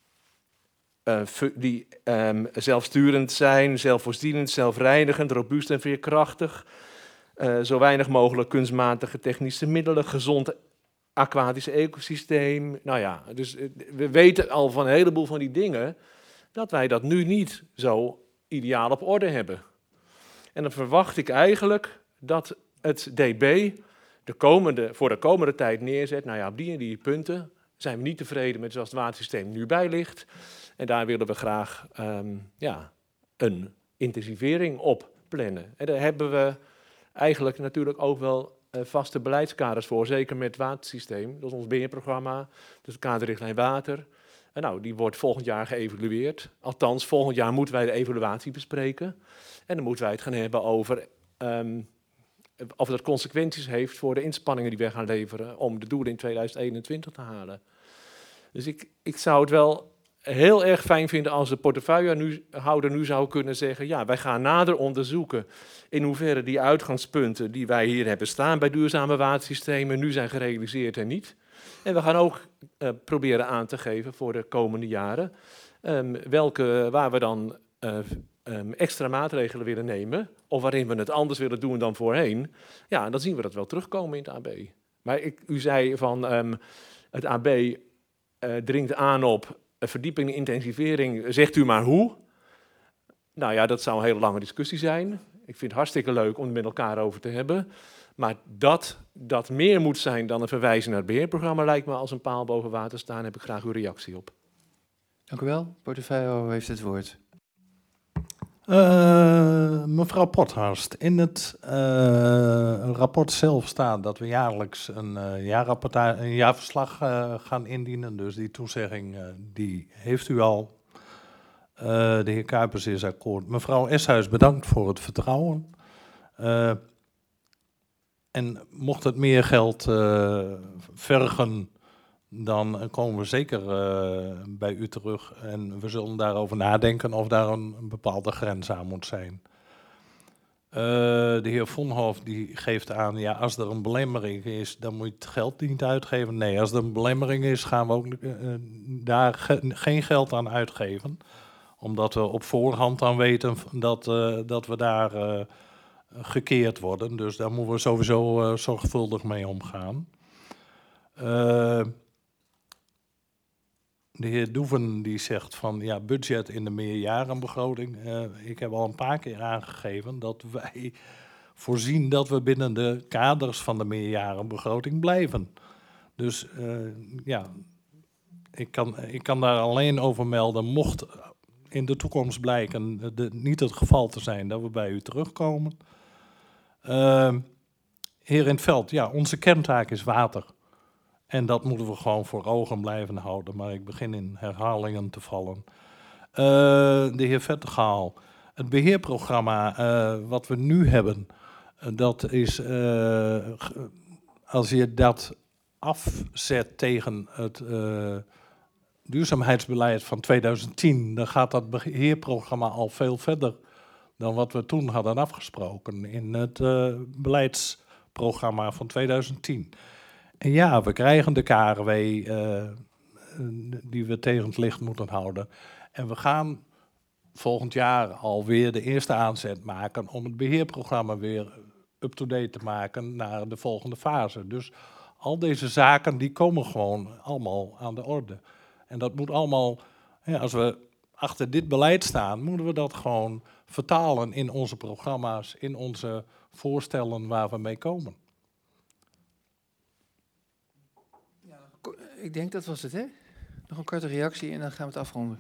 die zelfsturend zijn, zelfvoorzienend, zelfreinigend, robuust en veerkrachtig. Zo weinig mogelijk kunstmatige technische middelen, gezond aquatisch ecosysteem. Nou ja, dus we weten al van een heleboel van die dingen dat wij dat nu niet zo ideaal op orde hebben. En dan verwacht ik eigenlijk dat het DB voor de komende tijd neerzet, nou ja, op die en die punten zijn we niet tevreden met zoals het watersysteem nu bij ligt. En daar willen we graag een intensivering op plannen. En daar hebben we eigenlijk natuurlijk ook wel vaste beleidskaders voor, zeker met het watersysteem. Dat is ons beheerprogramma, dat is de kaderrichtlijn water. En nou, die wordt volgend jaar geëvalueerd. Althans, volgend jaar moeten wij de evaluatie bespreken. En dan moeten wij het gaan hebben over of dat consequenties heeft voor de inspanningen die wij gaan leveren om de doelen in 2021 te halen. Dus ik zou het wel heel erg fijn vinden als de portefeuillehouder nu zou kunnen zeggen, ja, wij gaan nader onderzoeken in hoeverre die uitgangspunten die wij hier hebben staan bij duurzame watersystemen nu zijn gerealiseerd en niet. En we gaan ook proberen aan te geven voor de komende jaren waar we dan extra maatregelen willen nemen of waarin we het anders willen doen dan voorheen. Ja, dan zien we dat wel terugkomen in het AB. Maar u zei van het AB dringt aan op verdieping en intensivering, zegt u maar hoe? Nou ja, dat zou een hele lange discussie zijn. Ik vind het hartstikke leuk om het met elkaar over te hebben. Maar dat meer moet zijn dan een verwijzing naar het beheerprogramma lijkt me als een paal boven water staan. Heb ik graag uw reactie op. Dank u wel. Portefeuillehouder heeft het woord. Mevrouw Pothorst, in het rapport zelf staat dat we jaarlijks een jaarverslag gaan indienen. Dus die toezegging die heeft u al. De heer Kuipers is akkoord. Mevrouw Eshuis, bedankt voor het vertrouwen. En mocht het meer geld vergen dan komen we zeker bij u terug en we zullen daarover nadenken of daar een bepaalde grens aan moet zijn. De heer Vonhoff die geeft aan, ja, als er een belemmering is, dan moet je het geld niet uitgeven. Nee, als er een belemmering is, gaan we ook daar geen geld aan uitgeven. Omdat we op voorhand dan weten dat we daar gekeerd worden. Dus daar moeten we sowieso zorgvuldig mee omgaan. De heer Doeven die zegt van ja, budget in de meerjarenbegroting. Ik heb al een paar keer aangegeven dat wij voorzien dat we binnen de kaders van de meerjarenbegroting blijven. Dus ja, ik kan daar alleen over melden, mocht in de toekomst blijken niet het geval te zijn dat we bij u terugkomen. Heer In 't Veld, ja, onze kerntaak is water. En dat moeten we gewoon voor ogen blijven houden. Maar ik begin in herhalingen te vallen. De heer Vettegaal. Het beheerprogramma wat we nu hebben, dat is, als je dat afzet tegen het duurzaamheidsbeleid van 2010, dan gaat dat beheerprogramma al veel verder dan wat we toen hadden afgesproken in het beleidsprogramma van 2010. En ja, we krijgen de KRW die we tegen het licht moeten houden. En we gaan volgend jaar alweer de eerste aanzet maken om het beheerprogramma weer up-to-date te maken naar de volgende fase. Dus al deze zaken die komen gewoon allemaal aan de orde. En dat moet allemaal, ja, als we achter dit beleid staan, moeten we dat gewoon vertalen in onze programma's, in onze voorstellen waar we mee komen. Ik denk dat was het, hè? Nog een korte reactie en dan gaan we het afronden.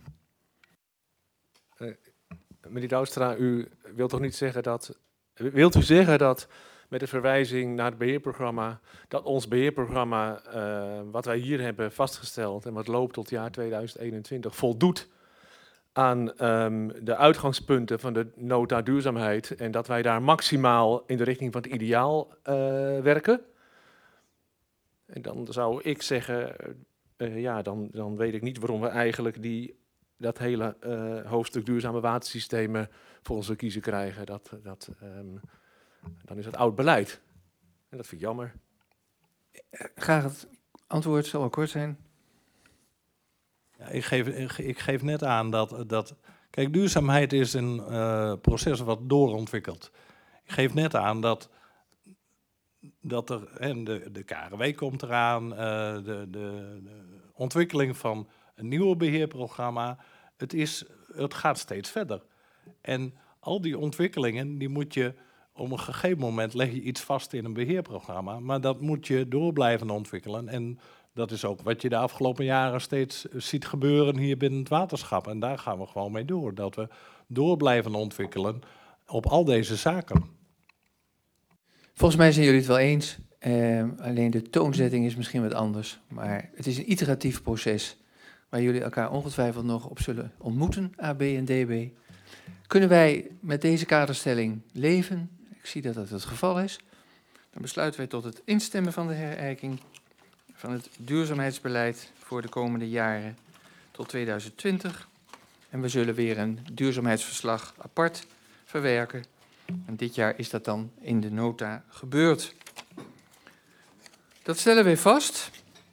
Meneer Douwstra, u wilt toch niet zeggen dat... Wilt u zeggen dat met de verwijzing naar het beheerprogramma, dat ons beheerprogramma, wat wij hier hebben vastgesteld en wat loopt tot jaar 2021, voldoet aan de uitgangspunten van de nota duurzaamheid en dat wij daar maximaal in de richting van het ideaal werken? En dan zou ik zeggen, ja, dan weet ik niet waarom we eigenlijk dat hele hoofdstuk duurzame watersystemen voor onze kiezen krijgen. Dan is het oud beleid. En dat vind ik jammer. Graag het antwoord, zal wel kort zijn. Ja, ik geef net aan dat kijk, duurzaamheid is een proces wat doorontwikkelt. Ik geef net aan dat er, en de KRW komt eraan, de ontwikkeling van een nieuwe beheerprogramma, het gaat steeds verder. En al die ontwikkelingen, die moet je op een gegeven moment leg je iets vast in een beheerprogramma, maar dat moet je door blijven ontwikkelen. En dat is ook wat je de afgelopen jaren steeds ziet gebeuren hier binnen het waterschap. En daar gaan we gewoon mee door, dat we door blijven ontwikkelen op al deze zaken. Volgens mij zijn jullie het wel eens. Alleen de toonzetting is misschien wat anders. Maar het is een iteratief proces waar jullie elkaar ongetwijfeld nog op zullen ontmoeten, AB en DB. Kunnen wij met deze kaderstelling leven? Ik zie dat dat het geval is. Dan besluiten wij tot het instemmen van de herijking van het duurzaamheidsbeleid voor de komende jaren tot 2020. En we zullen weer een duurzaamheidsverslag apart verwerken. En dit jaar is dat dan in de nota gebeurd. Dat stellen wij vast.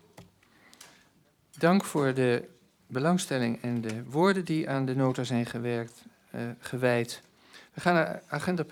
Dank voor de belangstelling en de woorden die aan de nota zijn gewijd. We gaan naar agenda